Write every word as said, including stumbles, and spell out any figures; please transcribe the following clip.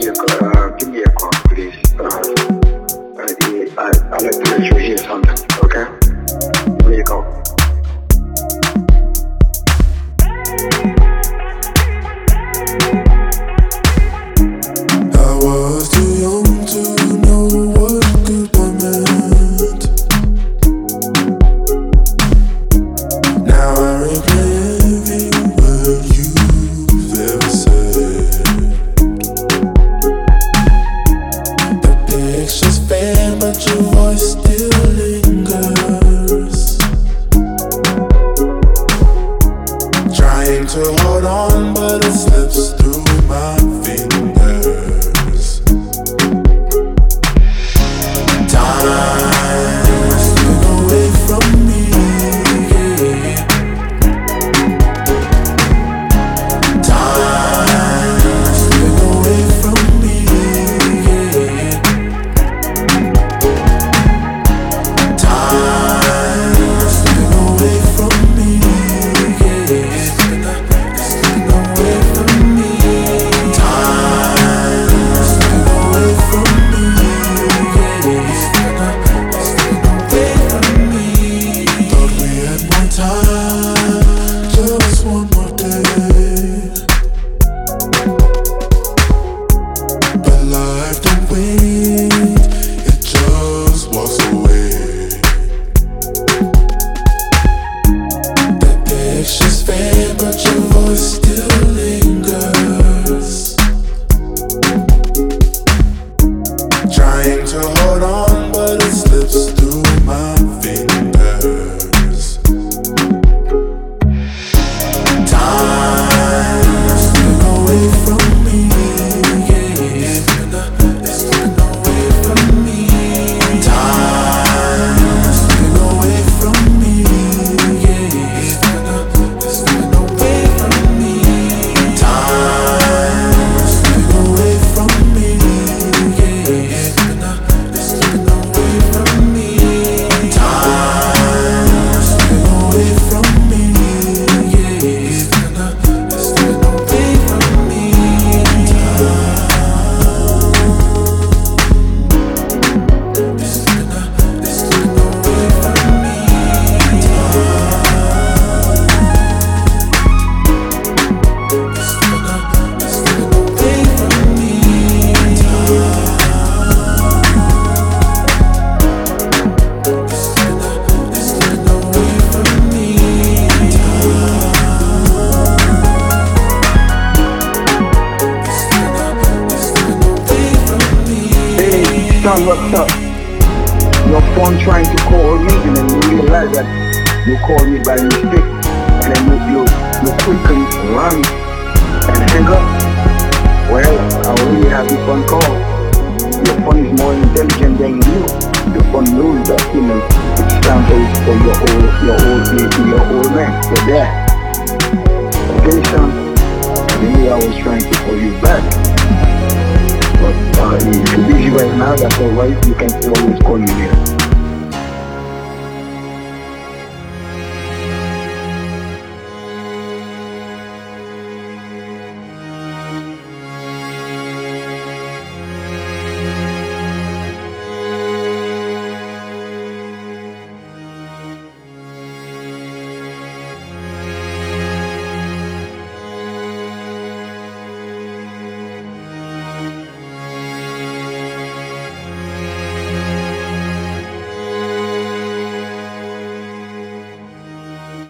a call, uh, give me a call, please. Uh, I, I, I'd like to let you hear something, okay? Give me a call. I was too young to know what goodbye meant. Now I replay every word you've ever said. The pictures fade, but your voice still lingers. Trying to hold on, but it slips through my fingers. Time slipping away from me. Time slipping away from me. Time slipping away from me. Slipping away from me. Time slipping away from me. Thought we had more time, just one more day. But life don't wait, it just walks away. The pictures fade, but your voice still lingers. Trying to hold on, but it slips through my fingers. Time slipping away from me. It's slipping away from me. Time slipping away from me. It's slipping away from me. Time slipping away from me. It's slipping away from me. Time slipping away from me. It's slipping away from me. It's slipping it's slipping away from me. It's slipping it's slipping away from me. It's slipping it's slipping away from me. Hey, son, what's up? Your phone trying to call me, and then you realize that you called me by mistake, and then you, you, you quickly run and hang up. Well, I already have this phone call. Your phone is more intelligent than you. Your phone knows that, you know, it's time for, for your old, your old lady, your old man, your dad. Okay, son? Maybe I was trying to call you back. But uh, if you're busy right now, that's alright. You can always call me later.